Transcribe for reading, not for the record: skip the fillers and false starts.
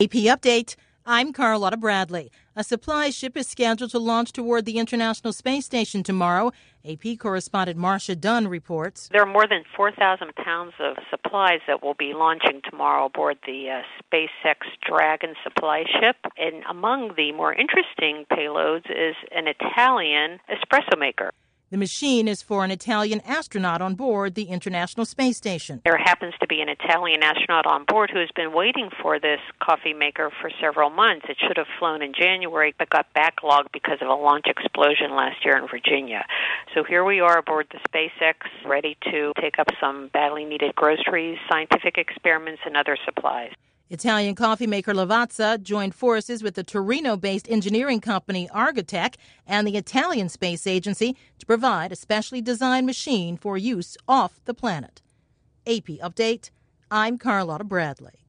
AP Update. I'm Carlotta Bradley. A supply ship is scheduled to launch toward the International Space Station tomorrow. AP correspondent Marcia Dunn reports. There are more than 4,000 pounds of supplies that will be launching tomorrow aboard the SpaceX Dragon supply ship. And among the more interesting payloads is an Italian espresso maker. The machine is for an Italian astronaut on board the International Space Station. There happens to be an Italian astronaut on board who has been waiting for this coffee maker for several months. It should have flown in January, but got backlogged because of a launch explosion last year in Virginia. So here we are aboard the SpaceX, ready to take up some badly needed groceries, scientific experiments, and other supplies. Italian coffee maker Lavazza joined forces with the Torino-based engineering company Argotec and the Italian Space Agency to provide a specially designed machine for use off the planet. AP Update. I'm Carlotta Bradley.